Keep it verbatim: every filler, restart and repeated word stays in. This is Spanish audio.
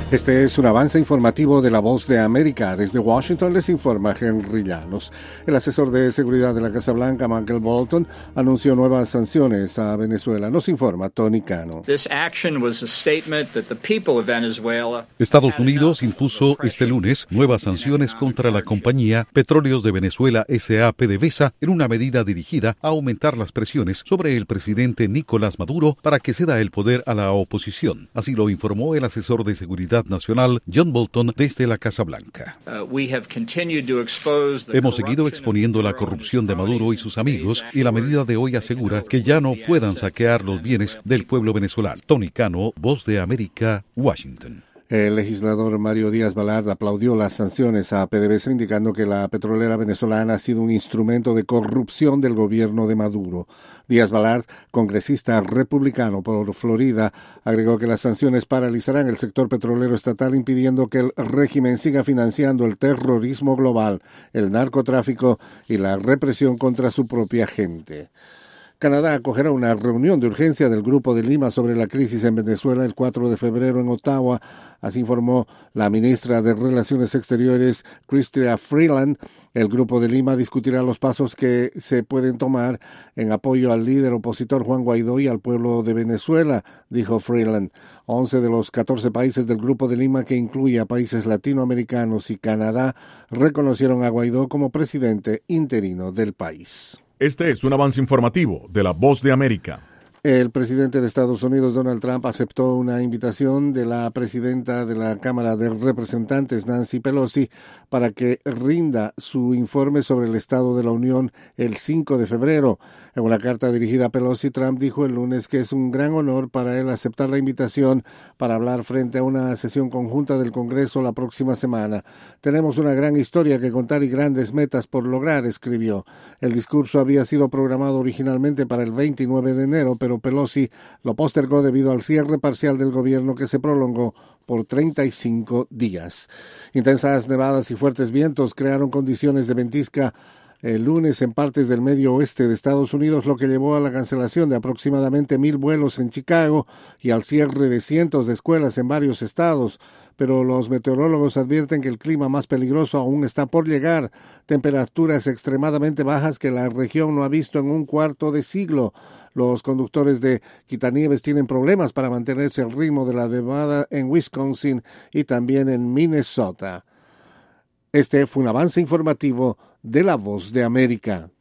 Este es un avance informativo de La Voz de América. Desde Washington les informa Henry Llanos. El asesor de seguridad de la Casa Blanca, Michael Bolton, anunció nuevas sanciones a Venezuela. Nos informa Tony Cano. Estados Unidos impuso este lunes nuevas sanciones contra la compañía Petróleos de Venezuela S A PDVSA en una medida dirigida a aumentar las presiones sobre el presidente Nicolás Maduro para que ceda el poder a la oposición. Así lo informó el asesor de seguridad nacional John Bolton desde la Casa Blanca. Hemos seguido exponiendo la corrupción de Maduro y sus amigos y la medida de hoy asegura que ya no puedan saquear los bienes del pueblo venezolano. Tony Cano, Voz de América, Washington. El legislador Mario Díaz-Balart aplaudió las sanciones a PDVSA, indicando que la petrolera venezolana ha sido un instrumento de corrupción del gobierno de Maduro. Díaz-Balart, congresista republicano por Florida, agregó que las sanciones paralizarán el sector petrolero estatal, impidiendo que el régimen siga financiando el terrorismo global, el narcotráfico y la represión contra su propia gente. Canadá acogerá una reunión de urgencia del Grupo de Lima sobre la crisis en Venezuela el cuatro de febrero en Ottawa, así informó la ministra de Relaciones Exteriores, Chrystia Freeland. El Grupo de Lima discutirá los pasos que se pueden tomar en apoyo al líder opositor Juan Guaidó y al pueblo de Venezuela, dijo Freeland. Once de los catorce países del Grupo de Lima, que incluye a países latinoamericanos y Canadá, reconocieron a Guaidó como presidente interino del país. Este es un avance informativo de La Voz de América. El presidente de Estados Unidos, Donald Trump, aceptó una invitación de la presidenta de la Cámara de Representantes, Nancy Pelosi, para que rinda su informe sobre el Estado de la Unión el cinco de febrero. En una carta dirigida a Pelosi, Trump dijo el lunes que es un gran honor para él aceptar la invitación para hablar frente a una sesión conjunta del Congreso la próxima semana. Tenemos una gran historia que contar y grandes metas por lograr, escribió. El discurso había sido programado originalmente para el veintinueve de enero, pero Pelosi lo postergó debido al cierre parcial del gobierno que se prolongó por treinta y cinco días. Intensas nevadas y fuertes vientos crearon condiciones de ventisca el lunes en partes del medio oeste de Estados Unidos, lo que llevó a la cancelación de aproximadamente mil vuelos en Chicago y al cierre de cientos de escuelas en varios estados. Pero los meteorólogos advierten que el clima más peligroso aún está por llegar, temperaturas extremadamente bajas que la región no ha visto en un cuarto de siglo. Los conductores de quitanieves tienen problemas para mantenerse al ritmo de la nevada en Wisconsin y también en Minnesota. Este fue un avance informativo de La Voz de América.